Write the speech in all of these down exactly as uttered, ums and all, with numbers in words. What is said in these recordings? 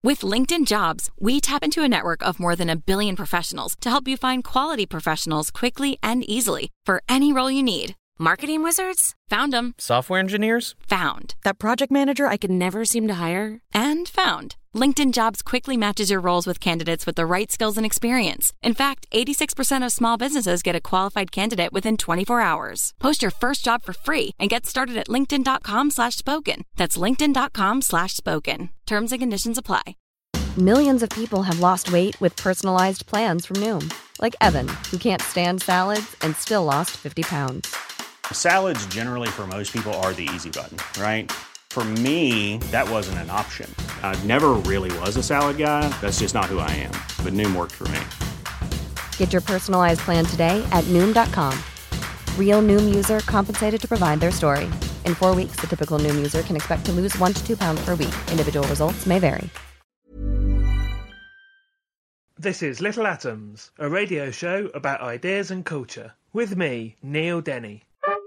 With LinkedIn Jobs, we tap into a network of more than a billion professionals to help you find quality professionals quickly and easily for any role you need. Marketing wizards? Found them. Software engineers? Found. That project manager I could never seem to hire? And found. LinkedIn Jobs quickly matches your roles with candidates with the right skills and experience. In fact, eighty-six percent of small businesses get a qualified candidate within twenty-four hours. Post your first job for free and get started at linkedin.com slash spoken. That's linkedin.com slash spoken. Terms and conditions apply. Millions of people have lost weight with personalized plans from Noom. Like Evan, who can't stand salads and still lost fifty pounds. Salads generally for most people are the easy button, right? For me, that wasn't an option. I never really was a salad guy. That's just not who I am. But Noom worked for me. Get your personalized plan today at Noom dot com. Real Noom user compensated to provide their story. In four weeks, the typical Noom user can expect to lose one to two pounds per week. Individual results may vary. This is Little Atoms, a radio show about ideas and culture. With me, Neil Denny.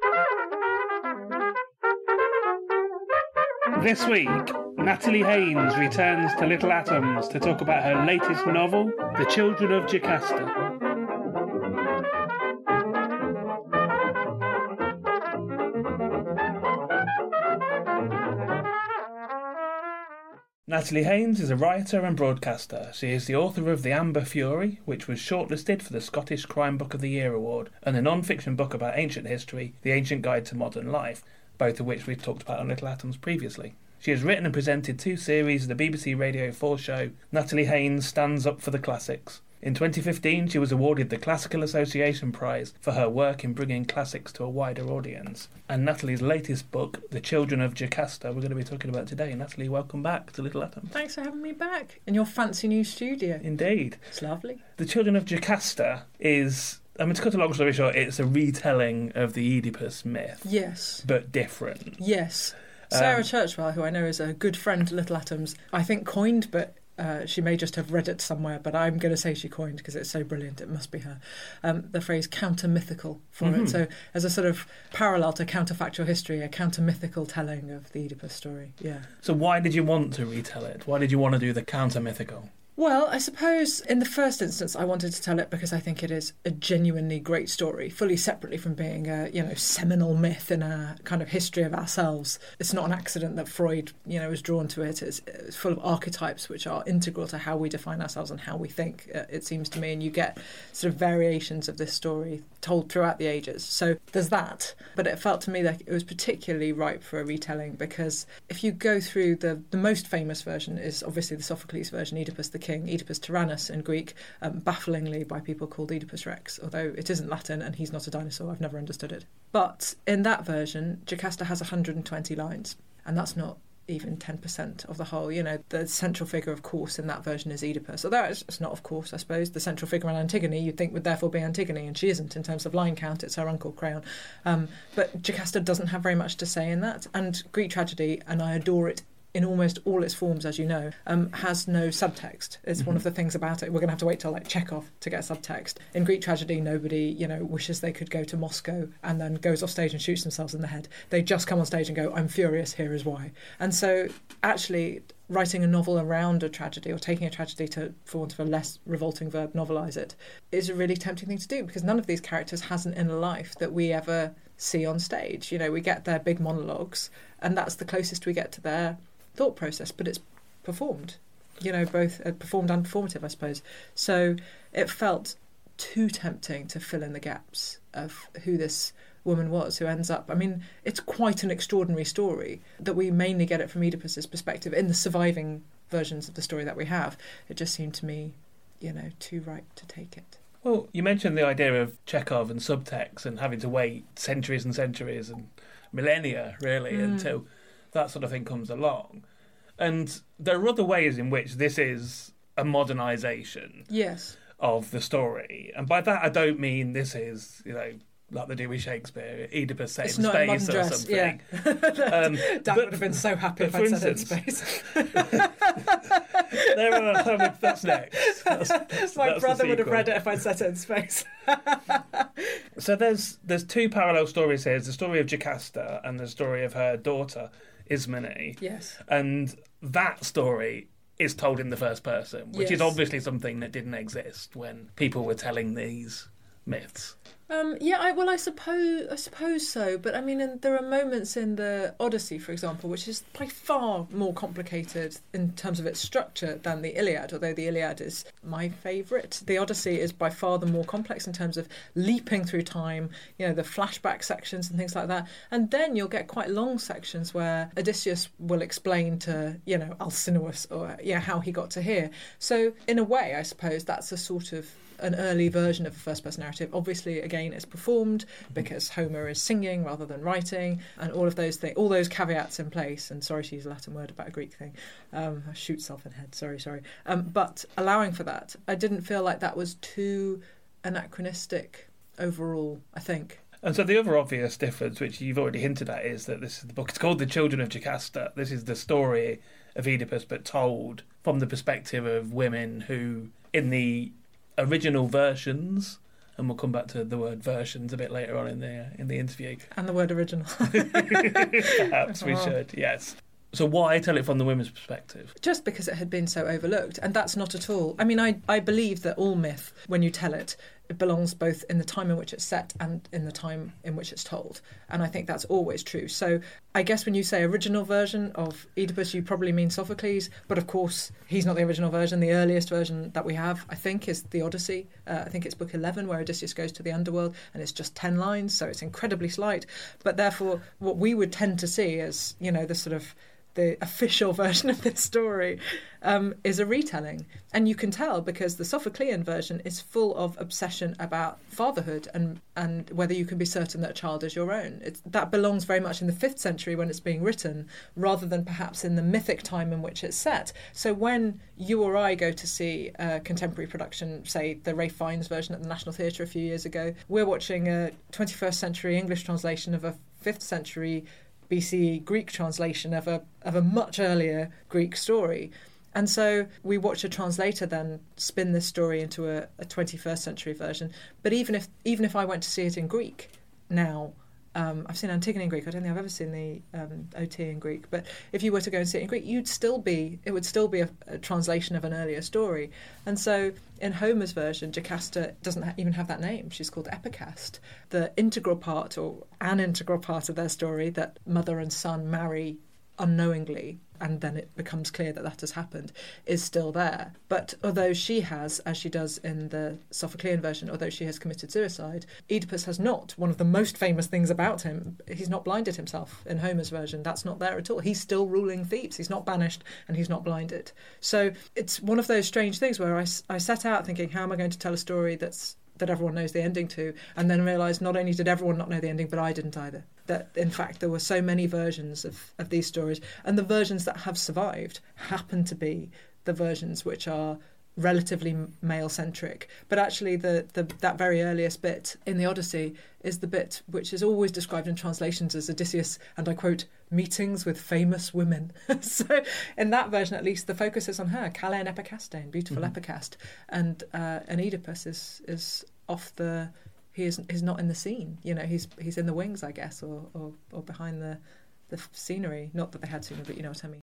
This week, Natalie Haynes returns to Little Atoms to talk about her latest novel, The Children of Jocasta. Natalie Haynes is a writer and broadcaster. She is the author of The Amber Fury, which was shortlisted for the Scottish Crime Book of the Year award, and a non-fiction book about ancient history, The Ancient Guide to Modern Life, both of which we've talked about on Little Atoms previously. She has written and presented two series of the B B C Radio four show, Natalie Haynes Stands Up for the Classics. In twenty fifteen, she was awarded the Classical Association Prize for her work in bringing classics to a wider audience. And Natalie's latest book, The Children of Jocasta, we're going to be talking about today. Natalie, welcome back to Little Atoms. Thanks for having me back in your fancy new studio. Indeed. It's lovely. The Children of Jocasta is, I mean, to cut a long story short, it's a retelling of the Oedipus myth. Yes. But different. Yes. Sarah Um, Churchwell, who I know is a good friend to Little Atoms, I think coined, but uh, she may just have read it somewhere, but I'm going to say she coined because it's so brilliant, it must be her, um, the phrase counter-mythical for Mm-hmm. it. So as a sort of parallel to counterfactual history, a counter-mythical telling of the Oedipus story, yeah. So why did you want to retell it? Why did you want to do the counter-mythical? Well, I suppose in the first instance I wanted to tell it because I think it is a genuinely great story, fully separately from being a, you know, seminal myth in a kind of history of ourselves. It's not an accident that Freud, you know, was drawn to it. It's, it's full of archetypes which are integral to how we define ourselves and how we think, uh, it seems to me, and you get sort of variations of this story told throughout the ages. So there's that. But it felt to me like it was particularly ripe for a retelling because if you go through the, the most famous version is obviously the Sophocles version, Oedipus the King, Oedipus Tyrannus in Greek, um, bafflingly by people called Oedipus Rex, although it isn't Latin and he's not a dinosaur, I've never understood it. But in that version, Jocasta has one hundred twenty lines, and that's not even ten percent of the whole. You know, the central figure, of course, in that version is Oedipus. Although it's, it's not, of course, I suppose. The central figure in Antigone, you'd think would therefore be Antigone, and she isn't in terms of line count. It's her uncle Creon. Um, but Jocasta doesn't have very much to say in that. And Greek tragedy, and I adore it in almost all its forms, as you know, um, has no subtext. It's mm-hmm. one of the things about it. We're going to have to wait till like Chekhov to get subtext. In Greek tragedy, nobody, you know, wishes they could go to Moscow and then goes off stage and shoots themselves in the head. They just come on stage and go, I'm furious, here is why. And so actually writing a novel around a tragedy or taking a tragedy to, for want of a less revolting verb, novelise it, is a really tempting thing to do because none of these characters has an inner life that we ever see on stage. You know, we get their big monologues and that's the closest we get to their thought process, but it's performed, you know, both uh, performed and performative, I suppose. So it felt too tempting to fill in the gaps of who this woman was, who ends up, I mean, it's quite an extraordinary story that we mainly get it from Oedipus's perspective in the surviving versions of the story that we have. It just seemed to me, you know, too ripe to take it. Well, you mentioned the idea of Chekhov and subtext and having to wait centuries and centuries and millennia, really, mm. until that sort of thing comes along. And there are other ways in which this is a modernisation yes. of the story. And by that I don't mean this is, you know, like they do with Shakespeare, Oedipus set it's in not space a or dress, something. Yeah. um, Dad but, would have been so happy if I'd said it in space. there are, that's next. That's, My that's brother would have read it if I'd set it in space. So there's there's two parallel stories here. There's the story of Jocasta and the story of her daughter, Ismene. Yes. And that story is told in the first person, which Yes. is obviously something that didn't exist when people were telling these myths. Um, yeah, I, well, I suppose I suppose so. But I mean, and there are moments in the Odyssey, for example, which is by far more complicated in terms of its structure than the Iliad, although the Iliad is my favourite. The Odyssey is by far the more complex in terms of leaping through time, you know, the flashback sections and things like that. And then you'll get quite long sections where Odysseus will explain to, you know, Alcinous or, yeah, how he got to here. So in a way, I suppose that's a sort of an early version of a first-person narrative. Obviously, again, it's performed because Homer is singing rather than writing, and all of those things, all those caveats in place. And sorry to use a Latin word about a Greek thing. Um, I shoot self in head. Sorry, sorry. Um, but allowing for that, I didn't feel like that was too anachronistic overall, I think. And so the other obvious difference, which you've already hinted at, is that this is the book. It's called The Children of Jocasta. This is the story of Oedipus, but told from the perspective of women who, in the original versions, and we'll come back to the word versions a bit later on in the in the interview. And the word original. Perhaps we Oh. should, yes. So why tell it from the women's perspective? Just because it had been so overlooked, and that's not at all. I mean, I, I believe that all myth, when you tell it, it belongs both in the time in which it's set and in the time in which it's told. And I think that's always true. So I guess when you say original version of Oedipus, you probably mean Sophocles. But of course, he's not the original version. The earliest version that we have, I think, is the Odyssey. Uh, I think it's book eleven, where Odysseus goes to the underworld, and it's just ten lines, so it's incredibly slight. But therefore, what we would tend to see as, you know, the sort of the official version of this story um, is a retelling. And you can tell because the Sophoclean version is full of obsession about fatherhood and, and whether you can be certain that a child is your own. It's, that belongs very much in the fifth century when it's being written, rather than perhaps in the mythic time in which it's set. So when you or I go to see a contemporary production, say the Ralph Fiennes version at the National Theatre a few years ago, we're watching a twenty-first century English translation of a fifth century B C E Greek translation of a of a much earlier Greek story. And so we watch a translator then spin this story into a, a twenty-first century version. But even if even if I went to see it in Greek now, um, I've seen Antigone in Greek. I don't think I've ever seen the um, O T in Greek. But if you were to go and see it in Greek, you'd still be it would still be a, a translation of an earlier story. And so in Homer's version, Jocasta doesn't ha- even have that name. She's called Epicast. The integral part, or an integral part of their story, that mother and son marry unknowingly, and then it becomes clear that that has happened, is still there. But although she has, as she does in the Sophoclean version, although she has committed suicide, Oedipus has not. One of the most famous things about him, he's not blinded himself in Homer's version. That's not there at all. He's still ruling Thebes. He's not banished and he's not blinded. So it's one of those strange things where I, I set out thinking, how am I going to tell a story that's that everyone knows the ending to, and then realised not only did everyone not know the ending, but I didn't either. That, in fact, there were so many versions of, of these stories, and the versions that have survived happen to be the versions which are relatively male-centric. But actually, the, the that very earliest bit in the Odyssey is the bit which is always described in translations as Odysseus, and I quote, meetings with famous women. So in that version, at least, the focus is on her, Calais Epicastane, beautiful mm-hmm. Epicast. And uh, and Oedipus is is off the... He is he's not in the scene. You know, he's he's in the wings, I guess, or, or, or behind the, the scenery. Not that they had scenery, but you know what I mean.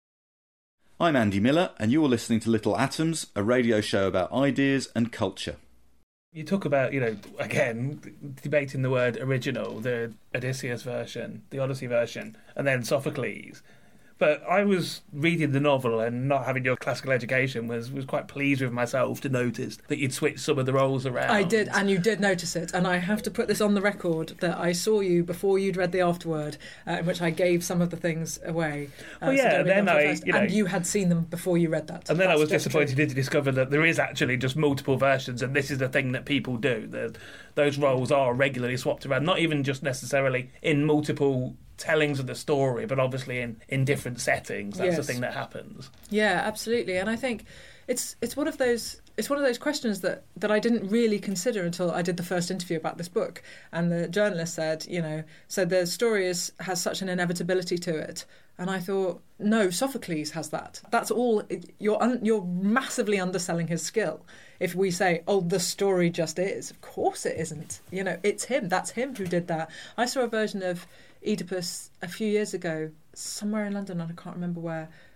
I'm Andy Miller, and you're listening to Little Atoms, a radio show about ideas and culture. You talk about, you know, again, debating the word original, the Odysseus version, the Odyssey version, and then Sophocles. But I was reading the novel, and not having your classical education was, was quite pleased with myself to notice that you'd switched some of the roles around. I did, and you did notice it. And I have to put this on the record that I saw you before you'd read the afterword, uh, in which I gave some of the things away. Uh, well, yeah, so and then I, first, you know, and you had seen them before you read that. And then That's I was just disappointed true. to discover that there is actually just multiple versions, and this is the thing that people do. The, those roles are regularly swapped around, not even just necessarily in multiple tellings of the story, but obviously in, in different settings. That's yes. the thing that happens. Yeah, absolutely. And I think it's it's one of those it's one of those questions that, that I didn't really consider until I did the first interview about this book. And the journalist said, you know, so the story is has such an inevitability to it. And I thought, no, Sophocles has that. That's all. You're un, you're massively underselling his skill. If we say, oh, the story just is, of course it isn't. You know, it's him. That's him who did that. I saw a version of Oedipus a few years ago, somewhere in London, and I can't remember where.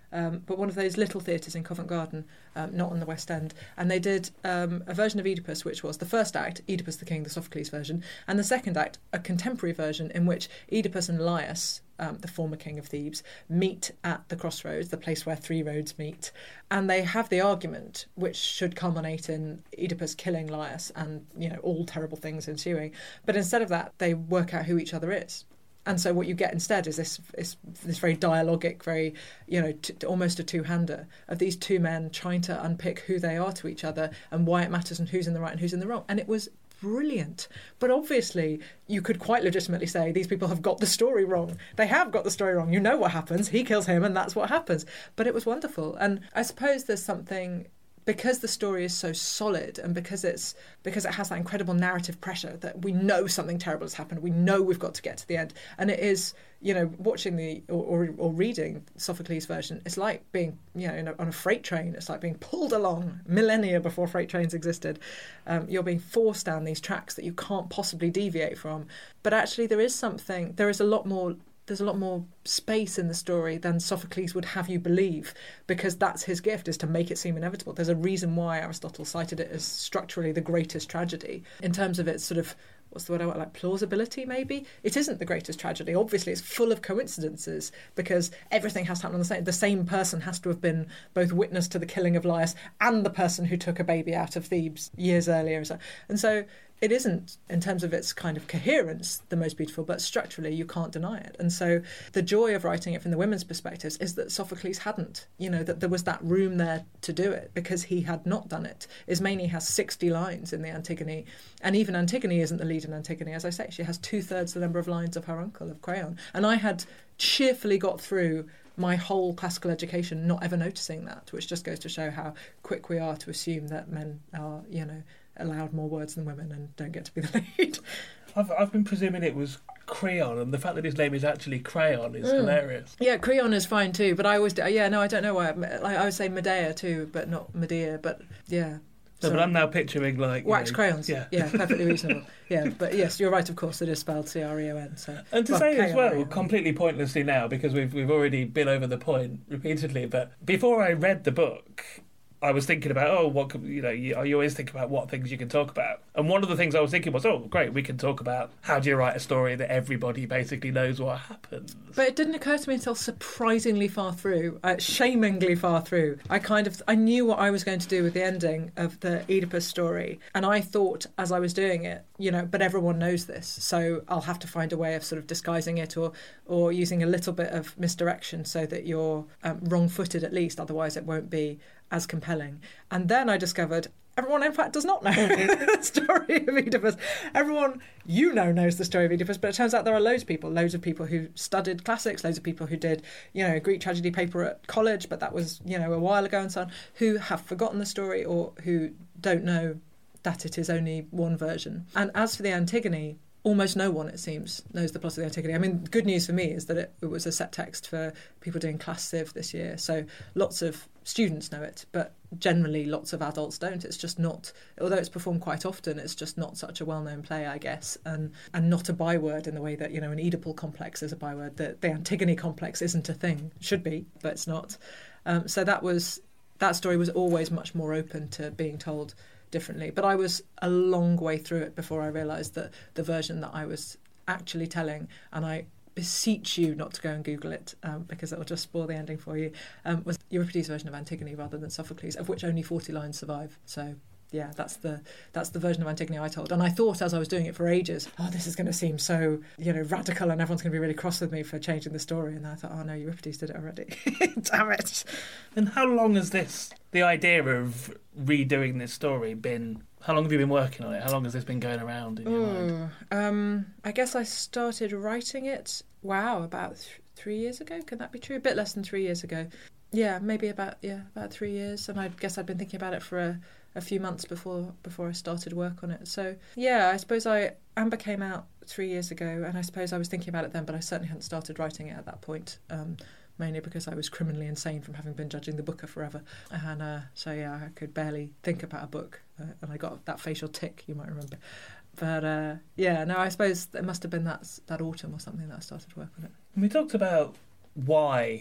um, but one of those little theatres in Covent Garden, um, not on the West End. And they did um, a version of Oedipus, which was the first act, Oedipus the King, the Sophocles version, and the second act, a contemporary version in which Oedipus and Laius, um, the former king of Thebes, meet at the crossroads, the place where three roads meet. And they have the argument, which should culminate in Oedipus killing Laius and, you know, all terrible things ensuing. But instead of that, they work out who each other is. And so what you get instead is this is this very dialogic, very, you know, t- almost a two-hander of these two men trying to unpick who they are to each other and why it matters and who's in the right and who's in the wrong. And it was brilliant. But obviously, you could quite legitimately say these people have got the story wrong. They have got the story wrong. You know what happens. He kills him and that's what happens. But it was wonderful. And I suppose there's something... because the story is so solid and because it's because it has that incredible narrative pressure that we know something terrible has happened, we know we've got to get to the end, and it is, you know, watching the or, or, or reading Sophocles' version, it's like being, you know, in a, on a freight train. It's like being pulled along millennia before freight trains existed. Um, you're being forced down these tracks that you can't possibly deviate from. But actually, there is something. There is a lot more. There's a lot more space in the story than Sophocles would have you believe, because that's his gift, is to make it seem inevitable. There's a reason why Aristotle cited it as structurally the greatest tragedy. In terms of its sort of, what's the word I want, like plausibility maybe? It isn't the greatest tragedy. Obviously, it's full of coincidences because everything has to happen on the same... The same person has to have been both witness to the killing of Laius and the person who took a baby out of Thebes years earlier. And so... it isn't, in terms of its kind of coherence, the most beautiful, but structurally you can't deny it. And so the joy of writing it from the women's perspectives is that Sophocles hadn't, you know, that there was that room there to do it because he had not done it. Ismene has sixty lines in the Antigone, and even Antigone isn't the lead in Antigone, as I say. She has two-thirds the number of lines of her uncle, of Creon. And I had cheerfully got through my whole classical education not ever noticing that, which just goes to show how quick we are to assume that men are, you know, allowed more words than women and don't get to be the lead. I've I've been presuming it was Creon, and the fact that his name is actually Crayon is mm. hilarious. Yeah, Creon is fine too, but I always do, yeah no I don't know why I, I would say Medea too, but not Medea, but yeah. No, but I'm now picturing like wax know, crayons. Yeah, yeah, perfectly reasonable. Yeah, but yes, you're right. Of course, it is spelled C R E O N. So and to well, say as well, K R E O N. completely pointlessly now because we've we've already been over the point repeatedly. But before I read the book, I was thinking about, oh, what could, you know, you, you always think about what things you can talk about. And one of the things I was thinking was, oh, great, we can talk about how do you write a story that everybody basically knows what happens. But it didn't occur to me until surprisingly far through, uh, shamingly far through. I kind of, I knew what I was going to do with the ending of the Oedipus story. And I thought, as I was doing it, you know, but everyone knows this, so I'll have to find a way of sort of disguising it or, or using a little bit of misdirection so that you're um, wrong-footed at least, otherwise it won't be as compelling. And then I discovered everyone, in fact, does not know the story of Oedipus. Everyone you know knows the story of Oedipus, but it turns out there are loads of people, loads of people who studied classics, loads of people who did, you know, a Greek tragedy paper at college, but that was, you know, a while ago and so on, who have forgotten the story or who don't know that it is only one version. And as for the Antigone, almost no one, it seems, knows the plot of the Antigone. I mean, good news for me is that it, it was a set text for people doing Class Civ this year, so lots of students know it, but generally lots of adults don't. It's just not, although it's performed quite often, it's just not such a well-known play, I guess, and and not a byword in the way that, you know, an Oedipal complex is a byword. The, the Antigone complex isn't a thing. It should be, but it's not. Um, so that was that story was always much more open to being told differently. But I was a long way through it before I realised that the version that I was actually telling, and I beseech you not to go and Google it um, because it will just spoil the ending for you, um, was Euripides' version of Antigone rather than Sophocles, of which only forty lines survive. So yeah, that's the that's the version of Antigone I told. And I thought as I was doing it for ages, oh, this is going to seem so, you know, radical and everyone's going to be really cross with me for changing the story. And I thought, oh no, Euripides did it already. Damn it. And how long has this, the idea of redoing this story been, how long have you been working on it? How long has this been going around in your Ooh, mind? Um, I guess I started writing it, wow, about th- three years ago. Can that be true? A bit less than three years ago. Yeah, maybe about, yeah, about three years. And I guess I'd been thinking about it for a, a few months before before I started work on it. So, yeah, I suppose I Amber came out three years ago, and I suppose I was thinking about it then, but I certainly hadn't started writing it at that point, um, mainly because I was criminally insane from having been judging the Booker forever. And uh, so, yeah, I could barely think about a book, uh, and I got that facial tic, you might remember. But, uh, yeah, no, I suppose it must have been that, that autumn or something that I started work on it. We talked about why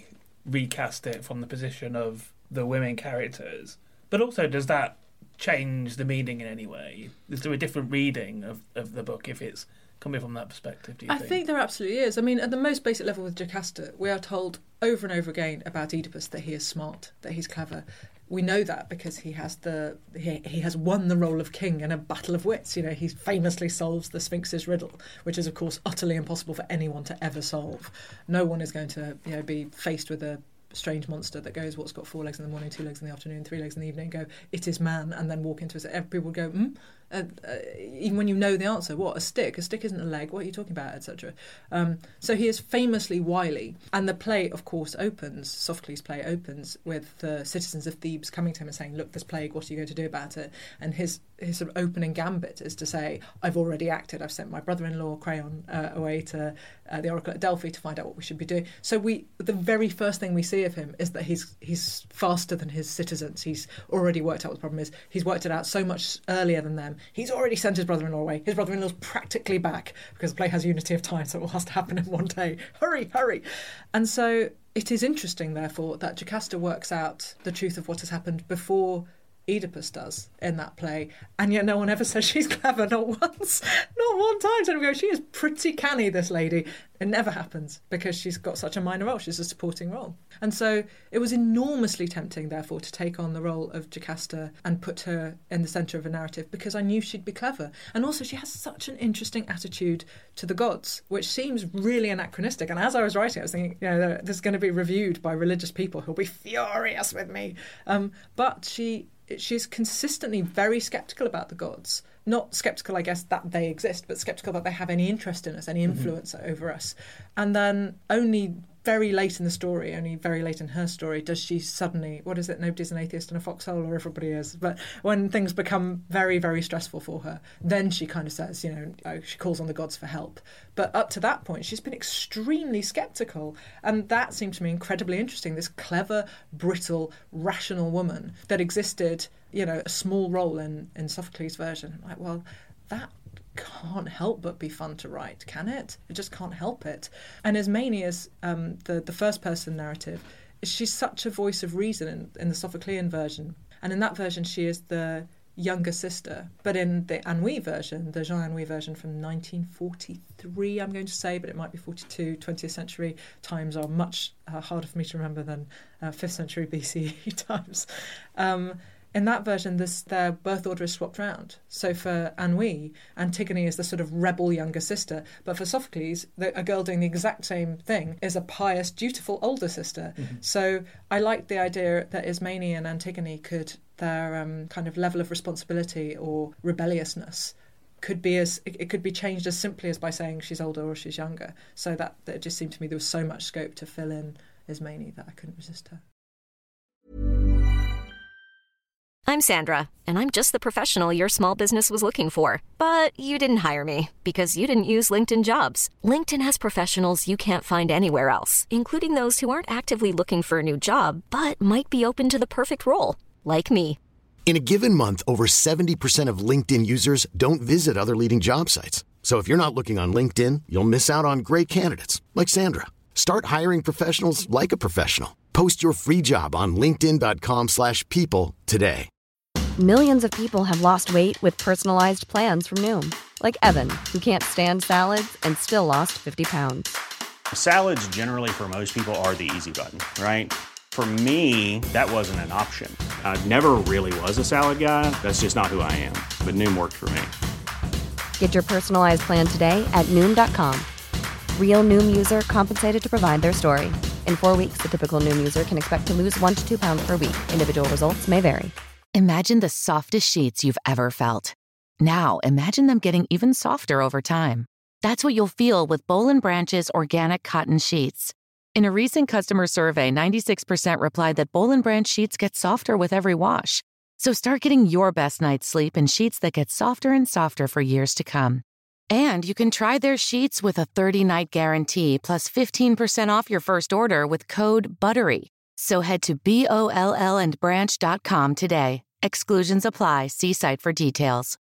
recast it from the position of the women characters. But also, does that change the meaning in any way? Is there a different reading of, of the book if it's coming from that perspective, do you I think? think there absolutely is. I mean, at the most basic level with Jocasta, we are told over and over again about Oedipus that he is smart, that he's clever. We know that because he has the he, he has won the role of king in a battle of wits. You know, he famously solves the Sphinx's riddle, which is, of course, utterly impossible for anyone to ever solve. No one is going to, you know, be faced with a strange monster that goes, what's got four legs in the morning, two legs in the afternoon, three legs in the evening, go, it is man, and then walk into it. Every people would go, hmm? Uh, uh, even when you know the answer, what, a stick? A stick isn't a leg, what are you talking about, et cetera. Um, so he is famously wily, and the play, of course, opens, Sophocles' play opens with the citizens of Thebes coming to him and saying, look, this plague, what are you going to do about it? And his his sort of opening gambit is to say, I've already acted, I've sent my brother-in-law, Creon, uh, away to uh, the oracle at Delphi to find out what we should be doing. So we, the very first thing we see of him is that he's he's faster than his citizens. He's already worked out what the problem is. He's worked it out so much earlier than them. He's already sent his brother-in-law away. His brother-in-law's practically back because the play has unity of time, so it all has to happen in one day. Hurry, hurry. And so it is interesting, therefore, that Jocasta works out the truth of what has happened before Oedipus does in that play, and yet no one ever says she's clever, not once, not one time. So we go, she is pretty canny, this lady. It never happens because she's got such a minor role. She's a supporting role. And so it was enormously tempting, therefore, to take on the role of Jocasta and put her in the centre of a narrative because I knew she'd be clever. And also she has such an interesting attitude to the gods, which seems really anachronistic. And as I was writing, I was thinking, you know, this is going to be reviewed by religious people who'll be furious with me. Um, but she... she's consistently very sceptical about the gods. Not sceptical, I guess, that they exist, but sceptical that they have any interest in us, any influence mm-hmm. over us. And then only very late in the story, only very late in her story, does she suddenly, what is it, nobody's an atheist in a foxhole, or everybody is, but when things become very, very stressful for her, then she kind of says, you know, she calls on the gods for help. But up to that point, she's been extremely sceptical. And that seemed to me incredibly interesting, this clever, brittle, rational woman that existed, you know, a small role in, in Sophocles' version. I'm like, well, that can't help but be fun to write, can it? It just can't help it. And Ismenias, um, the, the first-person narrative, she's such a voice of reason in, in the Sophoclean version. And in that version, she is the younger sister. But in the Anouilh version, the Jean Anouilh version from nineteen forty-three, I'm going to say, but it might be forty-two, twentieth century times are much uh, harder for me to remember than uh, fifth century B C E times. Um, In that version, this, their birth order is swapped round. So for Anouilh, Antigone is the sort of rebel younger sister. But for Sophocles, the, a girl doing the exact same thing is a pious, dutiful older sister. Mm-hmm. So I liked the idea that Ismene and Antigone could, their um, kind of level of responsibility or rebelliousness could be as it, it could be changed as simply as by saying she's older or she's younger. So that, that it just seemed to me there was so much scope to fill in Ismene that I couldn't resist her. I'm Sandra, and I'm just the professional your small business was looking for. But you didn't hire me because you didn't use LinkedIn Jobs. LinkedIn has professionals you can't find anywhere else, including those who aren't actively looking for a new job, but might be open to the perfect role, like me. In a given month, over seventy percent of LinkedIn users don't visit other leading job sites. So if you're not looking on LinkedIn, you'll miss out on great candidates like Sandra. Start hiring professionals like a professional. Post your free job on linkedin.com slash people today. Millions of people have lost weight with personalized plans from Noom. Like Evan, who can't stand salads and still lost fifty pounds. Salads generally for most people are the easy button, right? For me, that wasn't an option. I never really was a salad guy. That's just not who I am. But Noom worked for me. Get your personalized plan today at Noom dot com. Real Noom user compensated to provide their story. In four weeks, the typical Noom user can expect to lose one to two pounds per week. Individual results may vary. Imagine the softest sheets you've ever felt. Now, imagine them getting even softer over time. That's what you'll feel with Boll and Branch's organic cotton sheets. In a recent customer survey, ninety-six percent replied that Boll and Branch sheets get softer with every wash. So start getting your best night's sleep in sheets that get softer and softer for years to come. And you can try their sheets with a thirty-night guarantee plus fifteen percent off your first order with code BUTTERY. So head to B O L L and branch dot com today. Exclusions apply. See site for details.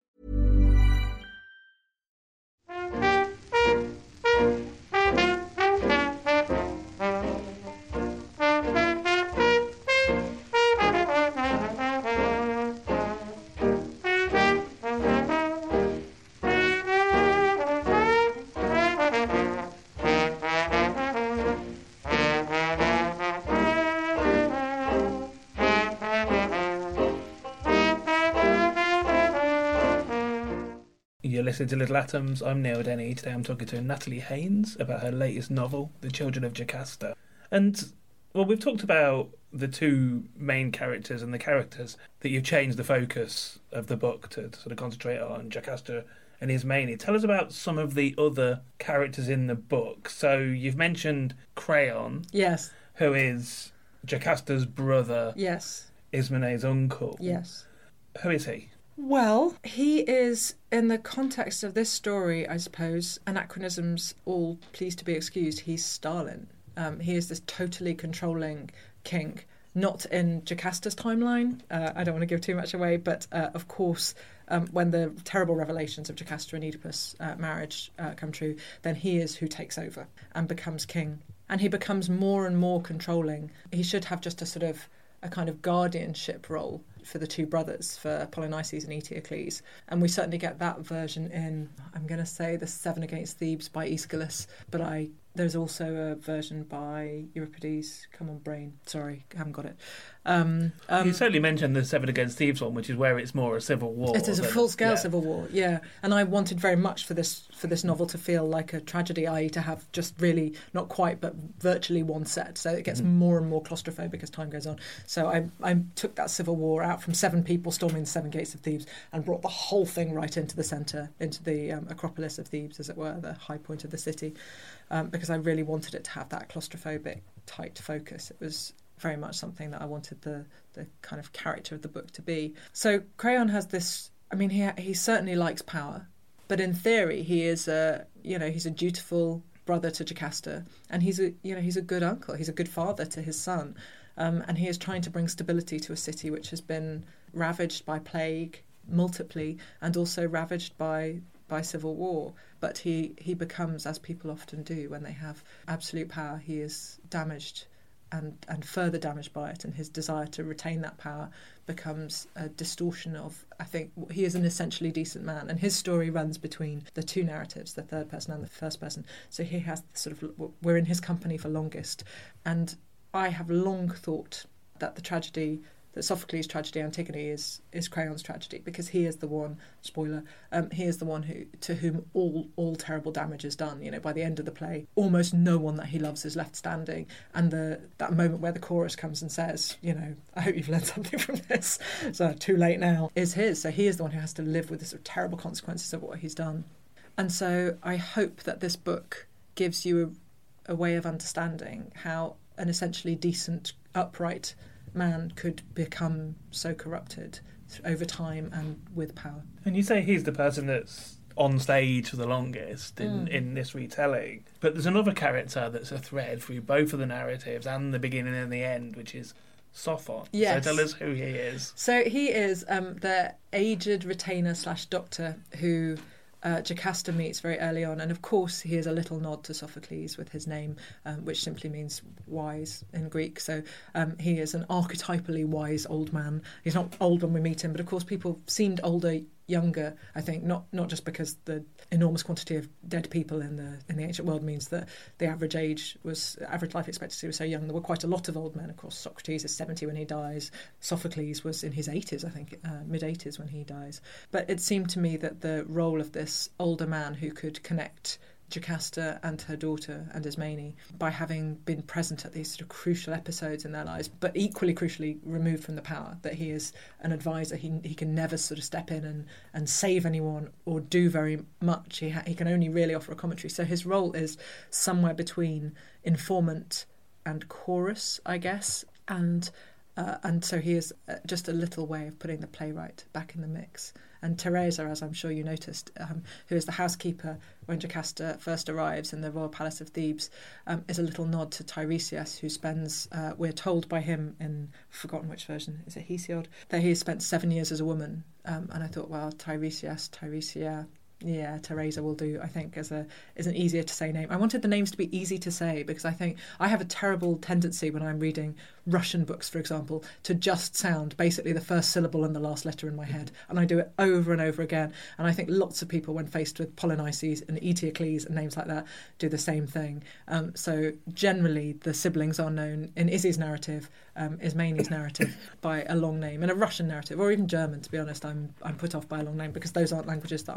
You're listening to Little Atoms. I'm Neil Denny. Today I'm talking to Natalie Haynes about her latest novel, The Children of Jocasta. And, well, we've talked about the two main characters and the characters that you've changed the focus of the book to, to sort of concentrate on Jocasta and Ismene. Tell us about some of the other characters in the book. So you've mentioned Creon. Yes. Who is Jocasta's brother. Yes. Ismene's uncle. Yes. Who is he? Well, he is, in the context of this story, I suppose, anachronisms all please to be excused, he's Stalin. Um, he is this totally controlling king, not in Jocasta's timeline. Uh, I don't want to give too much away, but uh, of course, um, when the terrible revelations of Jocasta and Oedipus' uh, marriage uh, come true, then he is who takes over and becomes king. And he becomes more and more controlling. He should have just a sort of a kind of guardianship role for the two brothers, for Polynices and Eteocles. And we certainly get that version in, I'm going to say, The Seven Against Thebes by Aeschylus, but I there's also a version by Euripides. Come on, brain. Sorry, I haven't got it. Um, um, you certainly mentioned the Seven Against Thebes one, which is where it's more a civil war. It is a than, full-scale yeah. civil war, yeah. And I wanted very much for this for this novel to feel like a tragedy, that is to have just really, not quite, but virtually one set. So it gets mm-hmm. more and more claustrophobic as time goes on. So I, I took that civil war out from seven people storming the seven gates of Thebes and brought the whole thing right into the centre, into the um, Acropolis of Thebes, as it were, the high point of the city, um, because I really wanted it to have that claustrophobic, tight focus. It was very much something that I wanted the the kind of character of the book to be. So Creon has this, I mean, he he certainly likes power, but in theory he is a, you know, he's a dutiful brother to Jocasta, and he's a, you know, he's a good uncle, he's a good father to his son, um, and he is trying to bring stability to a city which has been ravaged by plague multiply and also ravaged by by civil war. But he, he becomes, as people often do when they have absolute power, he is damaged and, and further damaged by it, and his desire to retain that power becomes a distortion of, I think, he is an essentially decent man, and his story runs between the two narratives, the third person and the first person. So he has sort of, we're in his company for longest, and I have long thought that the tragedy, that Sophocles' tragedy, Antigone, is is Creon's tragedy, because he is the one, spoiler, um, he is the one who to whom all all terrible damage is done. You know, by the end of the play, almost no one that he loves is left standing, and the that moment where the chorus comes and says, you know, I hope you've learned something from this, so too late now, is his. So he is the one who has to live with the sort of terrible consequences of what he's done. And so I hope that this book gives you a, a way of understanding how an essentially decent, upright man could become so corrupted over time and with power. And you say he's the person that's on stage for the longest in, Mm. in this retelling, but there's another character that's a thread through both of the narratives and the beginning and the end, which is Sophon. Yes. So tell us who he is. So he is um, the aged retainer slash doctor who Uh, Jocasta meets very early on, and of course he is a little nod to Sophocles with his name, um, which simply means wise in Greek. So um, he is an archetypally wise old man. He's not old when we meet him, but of course people seemed older, younger, I think, not not just because the enormous quantity of dead people in the in the ancient world means that the average age was, average life expectancy was so young. There were quite a lot of old men. Of course, Socrates is seventy when he dies. Sophocles was in his eighties, I think, uh, mid-eighties when he dies. But it seemed to me that the role of this older man who could connect Jocasta and her daughter and Ismene by having been present at these sort of crucial episodes in their lives, but equally crucially removed from the power, that he is an advisor. He he can never sort of step in and, and save anyone or do very much. He ha- he can only really offer a commentary. So his role is somewhere between informant and chorus, I guess, and uh, and so he is just a little way of putting the playwright back in the mix. And Teresa, as I'm sure you noticed, um, who is the housekeeper when Jocasta first arrives in the royal palace of Thebes, um, is a little nod to Tiresias, who spends, uh, we're told by him in, forgotten which version, is it Hesiod, that he has spent seven years as a woman. Um, and I thought, well, Tiresias, Tiresia, yeah, Teresa will do, I think, as a is an easier to say name. I wanted the names to be easy to say because I think I have a terrible tendency when I'm reading Russian books, for example, to just sound basically the first syllable and the last letter in my head. And I do it over and over again. And I think lots of people, when faced with Polynices and Eteocles and names like that, do the same thing. Um, so generally, the siblings are known in Izzy's narrative, um, Ismene's narrative, by a long name. In a Russian narrative, or even German, to be honest, I'm I'm put off by a long name because those aren't languages that I know.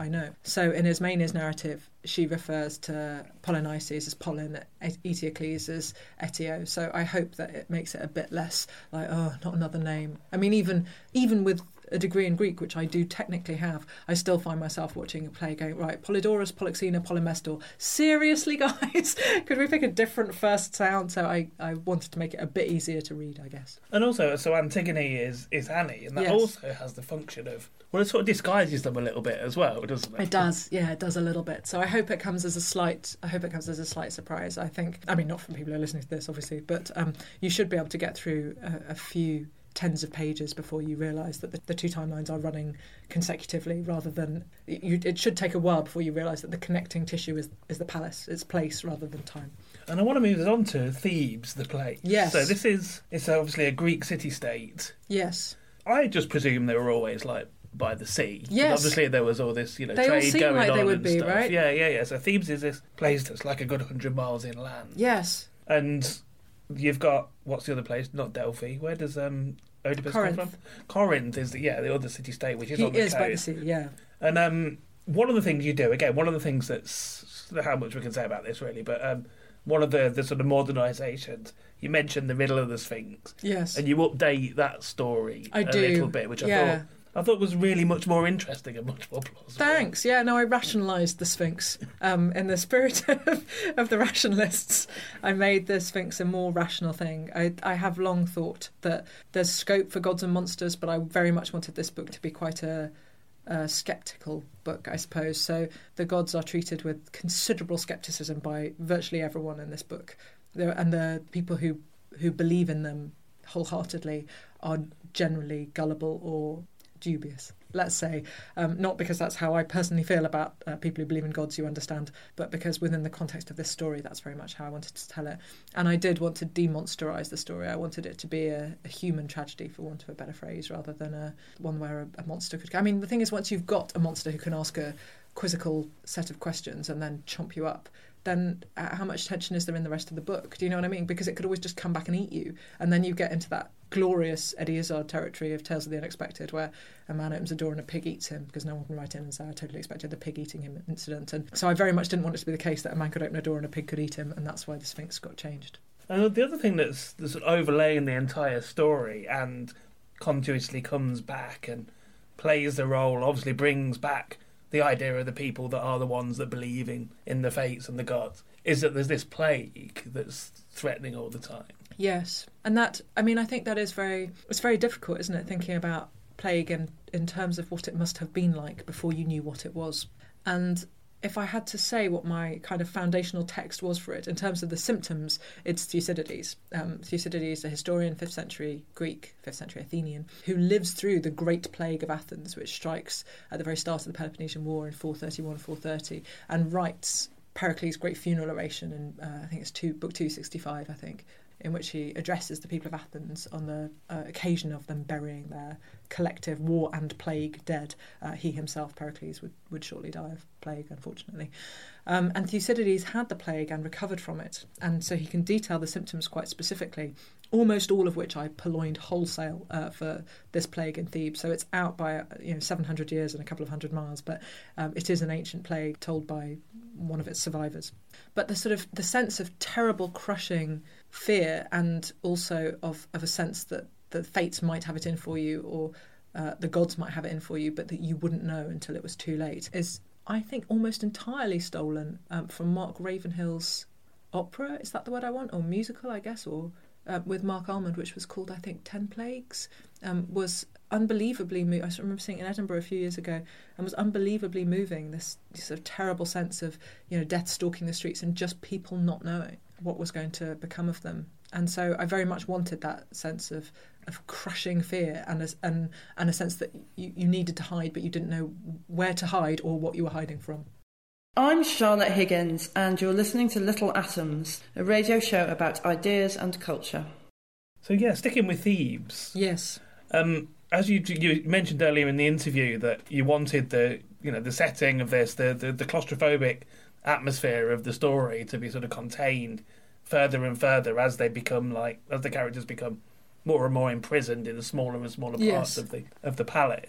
So in Ismenia's narrative, she refers to Polynices as Polyn, Eteocles as Etio. So I hope that it makes it a bit less like, oh, not another name. I mean, even even with a degree in Greek, which I do technically have, I still find myself watching a play going, right, Polydorus, Polyxena, Polymestor. Seriously, guys? Could we pick a different first sound? So I, I wanted to make it a bit easier to read, I guess. And also, so Antigone is, is Annie, and that Yes. also has the function of, well, it sort of disguises them a little bit as well, doesn't it? It does, yeah, it does a little bit. So I hope it comes as a slight, I hope it comes as a slight surprise. I think, I mean, not from people who are listening to this, obviously, but um, you should be able to get through a, a few tens of pages before you realise that the, the two timelines are running consecutively rather than... You, it should take a while before you realise that the connecting tissue is, is the palace, its place rather than time. And I want to move us on to Thebes, the place. Yes. So this is, it's obviously a Greek city-state. Yes. I just presume they were always, like, by the sea. Yes. Obviously there was all this, you know, They all trade seem going like on they would and be, stuff. right? Yeah, yeah, yeah. So Thebes is this place that's like a good hundred miles inland. Yes. And you've got, what's the other place? Not Delphi. Where does um, Oedipus Corinth. come from? Corinth is, the, yeah, the other city-state, which is He on the is coast. by the sea, yeah. And um, one of the things you do, again, one of the things that's, how much we can say about this really, but um, one of the, the sort of modernisations, you mentioned the Riddle of the Sphinx. Yes. And you update that story I a do. little bit, which I Yeah. thought I thought was really much more interesting and much more plausible. Thanks. Yeah, no, I rationalised the Sphinx. Um, in the spirit of, of the rationalists, I made the Sphinx a more rational thing. I, I have long thought that there's scope for gods and monsters, but I very much wanted this book to be quite a, a sceptical book, I suppose. So the gods are treated with considerable scepticism by virtually everyone in this book. There, and the people who, who believe in them wholeheartedly are generally gullible or dubious, let's say, um, not because that's how I personally feel about uh, people who believe in gods, you understand, but because within the context of this story, that's very much how I wanted to tell it. And I did want to demonsterise the story. I wanted it to be a, a human tragedy, for want of a better phrase, rather than a one where a, a monster could... I mean, the thing is, once you've got a monster who can ask a quizzical set of questions and then chomp you up, then uh, how much tension is there in the rest of the book? Do you know what I mean? Because it could always just come back and eat you. And then you get into that glorious Eddie Izzard territory of Tales of the Unexpected, where a man opens a door and a pig eats him, because no one can write in and say, I totally expected the pig eating him incident. And so I very much didn't want it to be the case that a man could open a door and a pig could eat him, and that's why the Sphinx got changed. And the other thing that's, that's overlaying the entire story and continuously comes back and plays the role, obviously brings back the idea of the people that are the ones that believe in, in the fates and the gods, is that there's this plague that's threatening all the time. Yes. And that, I mean, I think that is very, it's very difficult, isn't it, thinking about plague in, in terms of what it must have been like before you knew what it was. And if I had to say what my kind of foundational text was for it, in terms of the symptoms, it's Thucydides. Um, Thucydides, a historian, fifth century Greek, fifth century Athenian, who lives through the Great Plague of Athens, which strikes at the very start of the Peloponnesian War in four thirty-one, four thirty, and writes Pericles' great funeral oration in, uh, I think it's two, book two sixty-five, I think, in which he addresses the people of Athens on the uh, occasion of them burying their collective war and plague dead. Uh, he himself, Pericles, would, would shortly die of plague, unfortunately. Um, and Thucydides had the plague and recovered from it, and so he can detail the symptoms quite specifically, almost all of which I purloined wholesale uh, for this plague in Thebes. So it's out by you know seven hundred years and a couple of hundred miles, but um, it is an ancient plague told by one of its survivors. But the sort of the sense of terrible, crushing fear, and also of, of a sense that the fates might have it in for you, or uh, the gods might have it in for you, but that you wouldn't know until it was too late, is, I think, almost entirely stolen um, from Mark Ravenhill's opera, is that the word I want? Or musical, I guess, or uh, with Mark Almond, which was called, I think, Ten Plagues, um, was unbelievably moving. I remember seeing it in Edinburgh a few years ago, and was unbelievably moving, this, this sort of terrible sense of, you know, death stalking the streets and just people not knowing what was going to become of them. And so I very much wanted that sense of, of crushing fear, and a, and, and a sense that you, you needed to hide, but you didn't know where to hide or what you were hiding from. I'm Charlotte Higgins, and you're listening to Little Atoms, a radio show about ideas and culture. So yeah, sticking with Thebes. Yes. Um, as you you mentioned earlier in the interview that you wanted the you know the setting of this, the, the, the claustrophobic atmosphere of the story to be sort of contained further and further as they become like as the characters become more and more imprisoned in the smaller and smaller parts yes. of the of the palace.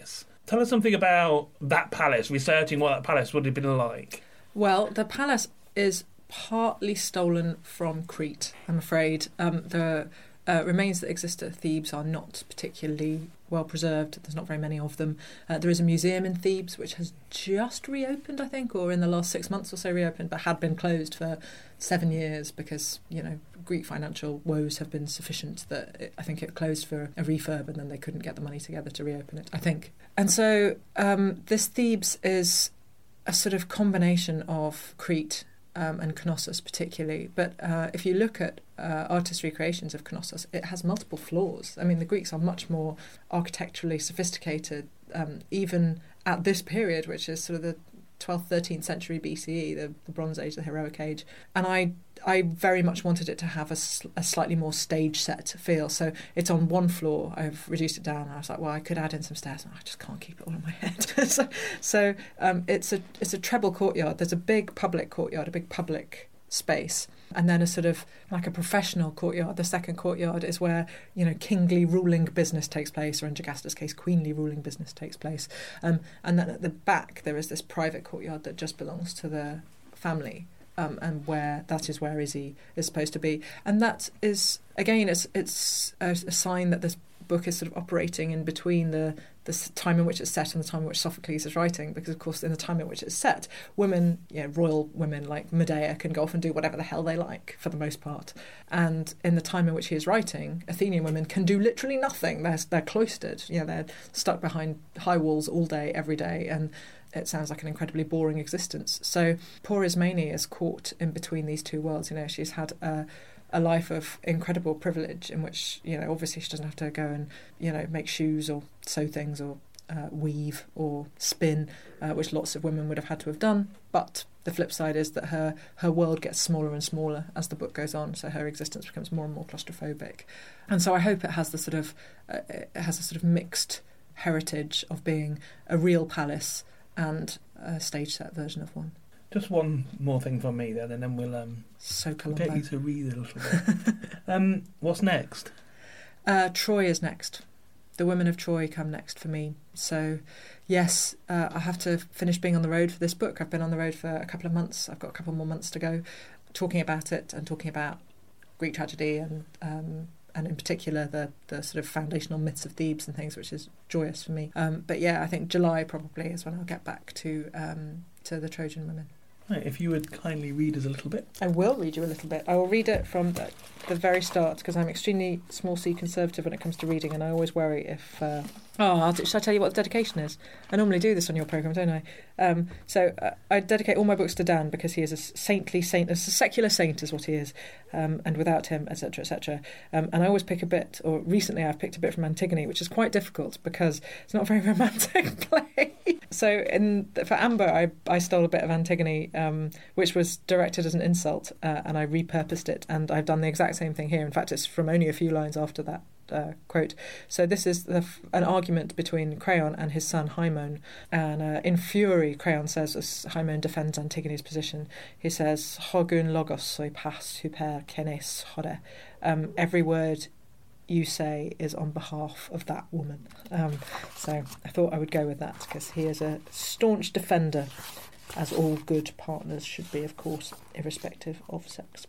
Tell us something about that palace, researching what that palace would have been like. Well, the palace is partly stolen from Crete, I'm afraid. Um, the uh, remains that exist at Thebes are not particularly well preserved. There's not very many of them. Uh, there is a museum in Thebes which has just reopened, I think, or in the last six months or so reopened, but had been closed for seven years because, you know, Greek financial woes have been sufficient that it, I think it closed for a refurb and then they couldn't get the money together to reopen it, I think. And so um, this Thebes is a sort of combination of Crete um, and Knossos particularly. But uh, if you look at uh, artist recreations of Knossos, it has multiple floors. I mean, the Greeks are much more architecturally sophisticated, um, even at this period, which is sort of the twelfth, thirteenth century B C E, the, the Bronze Age, the heroic age. And I I very much wanted it to have a, a slightly more stage set feel. So it's on one floor. I've reduced it down. And I was like, well, I could add in some stairs. And I just can't keep it all in my head. so so um, it's a it's a treble courtyard. There's a big public courtyard, a big public space, and then a sort of like a professional courtyard. The second courtyard is where, you know, kingly ruling business takes place, or in Jagasta's case, queenly ruling business takes place. Um, and then at the back there is this private courtyard that just belongs to the family. Um, and where that is where Izzy is supposed to be. And that is, again, it's it's a, a sign that this book is sort of operating in between the, the time in which it's set and the time in which Sophocles is writing, because, of course, in the time in which it's set, women, you know, royal women like Medea can go off and do whatever the hell they like, for the most part. And in the time in which he is writing, Athenian women can do literally nothing. They're, they're cloistered. You know, they're stuck behind high walls all day, every day, and it sounds like an incredibly boring existence. So poor Ismene is caught in between these two worlds. You know, she's had a, a life of incredible privilege in which, you know, obviously she doesn't have to go and, you know, make shoes or sew things or uh, weave or spin, uh, which lots of women would have had to have done. But the flip side is that her, her world gets smaller and smaller as the book goes on, so her existence becomes more and more claustrophobic. And so I hope it has the sort of, uh, it has a sort of mixed heritage of being a real palace and a stage set version of one. Just one more thing from me then, and then we'll um, so Columbo. get you to read a little bit. um, what's next? Uh, Troy is next. The Women of Troy come next for me. So, yes, uh, I have to finish being on the road for this book. I've been on the road for a couple of months. I've got a couple more months to go, talking about it and talking about Greek tragedy and um, and in particular the, the sort of foundational myths of Thebes and things, which is joyous for me. Um, but yeah, I think July probably is when I'll get back to um, to the Trojan Women. Right, if you would kindly read us a little bit. I will read you a little bit. I will read it from the, the very start, because I'm extremely small c conservative when it comes to reading, and I always worry if... Uh, oh, I'll, should I tell you what the dedication is? I normally do this on your programme, don't I? Um, so uh, I dedicate all my books to Dan, because he is a saintly saint, a secular saint is what he is, um, and without him, et cetera, et cetera. Um, and I always pick a bit, or recently I've picked a bit from Antigone, which is quite difficult because it's not a very romantic play. So in for Amber, I, I stole a bit of Antigone, um, which was directed as an insult, uh, and I repurposed it, and I've done the exact same thing here. In fact, it's from only a few lines after that uh, quote. So this is the, an argument between Creon and his son Haemon, and uh, in fury, Creon says, as Haemon defends Antigone's position, he says, "Hogun logos soi pas super kenes hode." Um, every word you say is on behalf of that woman. Um, so I thought I would go with that, because he is a staunch defender, as all good partners should be, of course, irrespective of sex.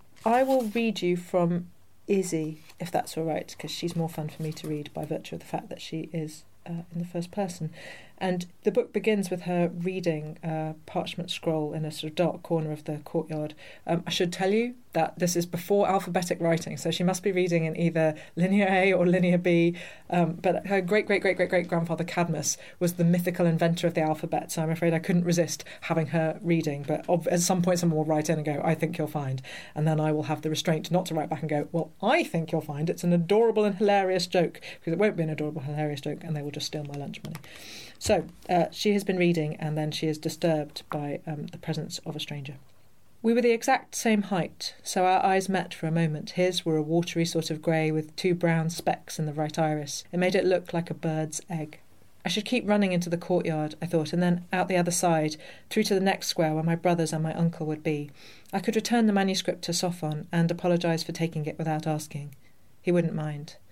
I will read you from Izzy, if that's all right, because she's more fun for me to read by virtue of the fact that she is uh, in the first person. And the book begins with her reading a parchment scroll in a sort of dark corner of the courtyard. Um, I should tell you that this is before alphabetic writing, so she must be reading in either Linear A or Linear B. Um, but her great-great-great-great-great-grandfather Cadmus was the mythical inventor of the alphabet, so I'm afraid I couldn't resist having her reading. But at some point someone will write in and go, "I think you'll find." And then I will have the restraint not to write back and go, "Well, I think you'll find it's an adorable and hilarious joke," because it won't be an adorable, hilarious joke, and they will just steal my lunch money. So uh, she has been reading, and then she is disturbed by um, the presence of a stranger. We were the exact same height, so our eyes met for a moment. His were a watery sort of grey with two brown specks in the right iris. It made it look like a bird's egg. I should keep running into the courtyard, I thought, and then out the other side, through to the next square where my brothers and my uncle would be. I could return the manuscript to Sophon and apologise for taking it without asking. He wouldn't mind.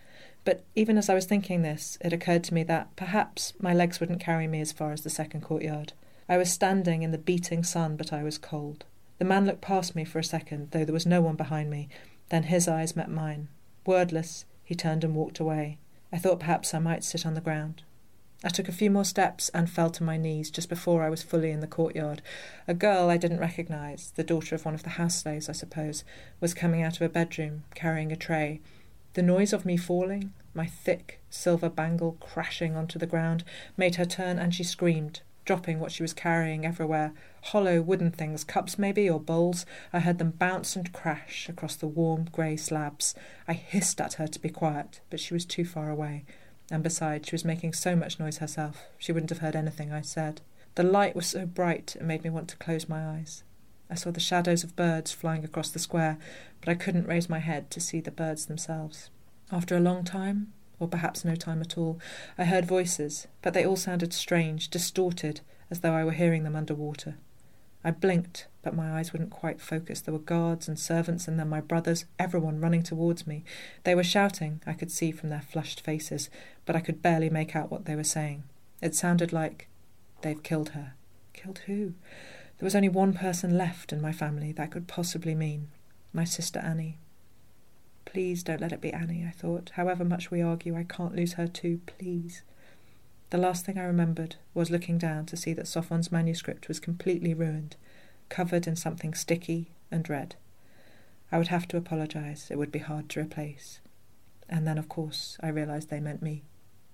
But even as I was thinking this, it occurred to me that perhaps my legs wouldn't carry me as far as the second courtyard. I was standing in the beating sun, but I was cold. The man looked past me for a second, though there was no one behind me. Then his eyes met mine. Wordless, he turned and walked away. I thought perhaps I might sit on the ground. I took a few more steps and fell to my knees just before I was fully in the courtyard. A girl I didn't recognise, the daughter of one of the house slaves, I suppose, was coming out of a bedroom, carrying a tray. The noise of me falling, my thick silver bangle crashing onto the ground, made her turn, and she screamed, dropping what she was carrying everywhere. Hollow wooden things, cups maybe, or bowls. I heard them bounce and crash across the warm grey slabs. I hissed at her to be quiet, but she was too far away. And besides, she was making so much noise herself, she wouldn't have heard anything I said. The light was so bright it made me want to close my eyes. I saw the shadows of birds flying across the square, but I couldn't raise my head to see the birds themselves. After a long time, or perhaps no time at all, I heard voices, but they all sounded strange, distorted, as though I were hearing them under water. I blinked, but my eyes wouldn't quite focus. There were guards and servants, and then my brothers, everyone running towards me. They were shouting, I could see from their flushed faces, but I could barely make out what they were saying. It sounded like, "They've killed her." Killed who? There was only one person left in my family that could possibly mean. My sister Annie. Please don't let it be Annie, I thought. However much we argue, I can't lose her too, please. The last thing I remembered was looking down to see that Sofon's manuscript was completely ruined, covered in something sticky and red. I would have to apologise. It would be hard to replace. And then, of course, I realised they meant me.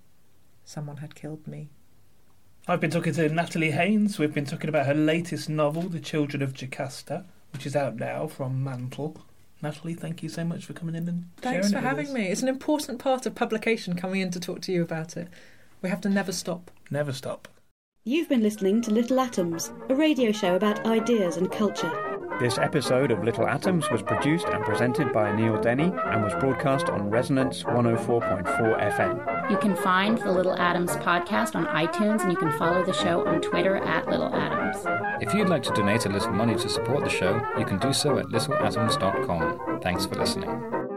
Someone had killed me. I've been talking to Natalie Haynes. We've been talking about her latest novel, The Children of Jocasta, which is out now from Mantle. Natalie, thank you so much for coming in and sharing it with us. Thanks for having me. It's an important part of publication, coming in to talk to you about it. We have to never stop. Never stop. You've been listening to Little Atoms, a radio show about ideas and culture. This episode of Little Atoms was produced and presented by Neil Denny and was broadcast on Resonance one oh four point four F M. You can find the Little Atoms podcast on iTunes, and you can follow the show on Twitter at Little Atoms. If you'd like to donate a little money to support the show, you can do so at little atoms dot com. Thanks for listening.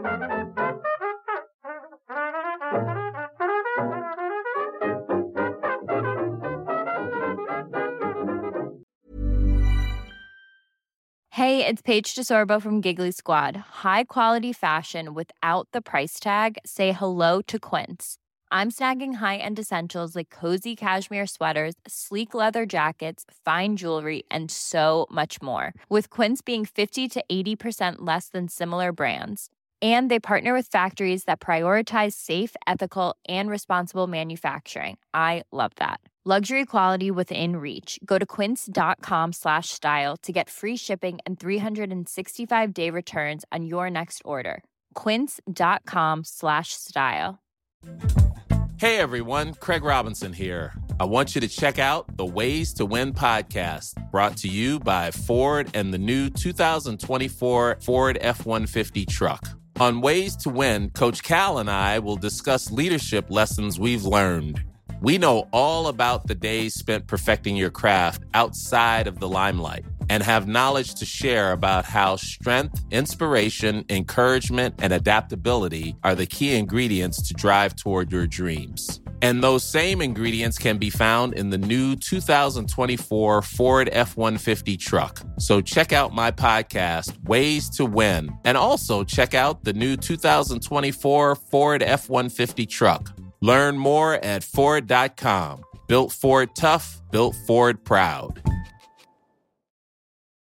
Hey, it's Paige DeSorbo from Giggly Squad. High quality fashion without the price tag. Say hello to Quince. I'm snagging high-end essentials like cozy cashmere sweaters, sleek leather jackets, fine jewelry, and so much more. With Quince being fifty to eighty percent less than similar brands. And they partner with factories that prioritize safe, ethical, and responsible manufacturing. I love that. Luxury quality within reach. Go to quince.com slash style to get free shipping and three sixty-five day returns on your next order. Quince.com slash style. Hey everyone, Craig Robinson here. I want you to check out the Ways to Win podcast, brought to you by Ford and the new two thousand twenty-four Ford F one fifty truck. On Ways to Win, Coach Cal and I will discuss leadership lessons we've learned. We know all about the days spent perfecting your craft outside of the limelight and have knowledge to share about how strength, inspiration, encouragement, and adaptability are the key ingredients to drive toward your dreams. And those same ingredients can be found in the new two thousand twenty-four Ford F one fifty truck. So check out my podcast, Ways to Win, and also check out the new two thousand twenty-four Ford F one fifty truck. Learn more at Ford dot com. Built Ford tough, built Ford proud.